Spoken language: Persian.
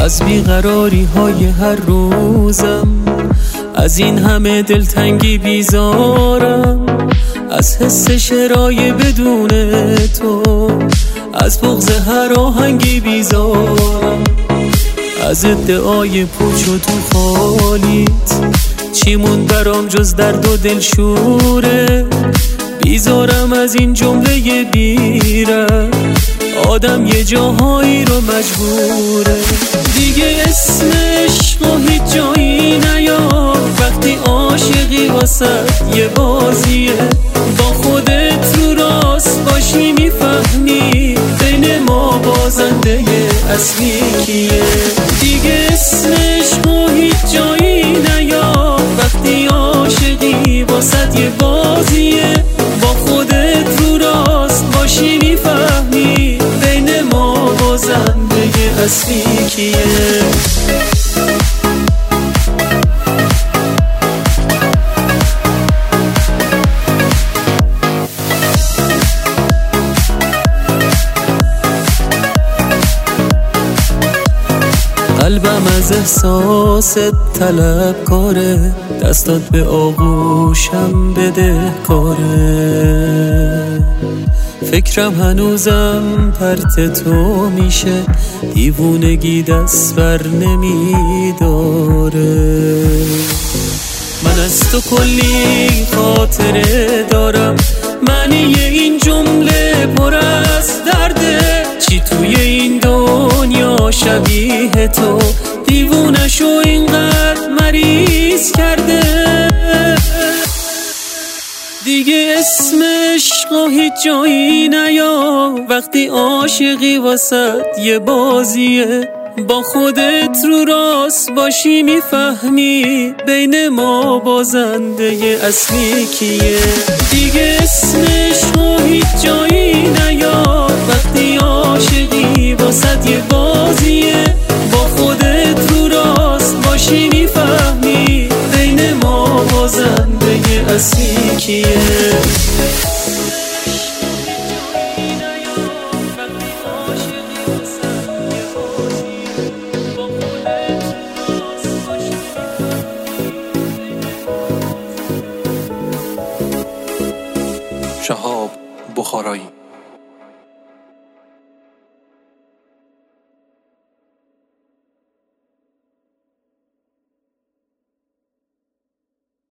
از بیقراری های هر روزم، از این همه دلتنگی بیزارم، از حس شرای بدون تو، از بغض هر آهنگی بیزارم، از ادعای پوچ و تو خالیت چی موند برام جز درد و دلشوره. بیزارم از این جمله بیره، آدم یه جاهایی رو مجبوره. دیگه اسم عشق و هیچ جایی نیار، وقتی عاشقی واسه یه بازیه. با خودت رو راست باشی میفهمی بین ما بازنده اصلی کیه. دیگه اسم عشق و هیچ جایی نیار، وقتی عاشقی واسه یه بازیه. با خودت رو راست باشی میفهمی بین ما بازنده اصلی کیه. قلبم از احساست طلبکاره، دستات به آغوشم بدهکاره. فکرم هنوزم پرت تو میشه، دیوونگی دست بر نمیداره. من از تو کلی خاطره دارم، معنی این جمله پر از درده. چی توی این دنیا شبیه تو، دیوونشو اینقدر مریض کرده. دیگه اسم عشق و هیچ جایی نیا، وقتی عاشقی واسه یه بازیه. با خودت رو راست باشی میفهمی بین ما بازنده اصلی کیه. دیگه اسم عشق و هیچ جایی نیا، وقتی عاشقی واسه یه بازیه. با خودت رو راست باشی میفهمی بین ما بازنده اصلی کیه. شهاب بخارایی.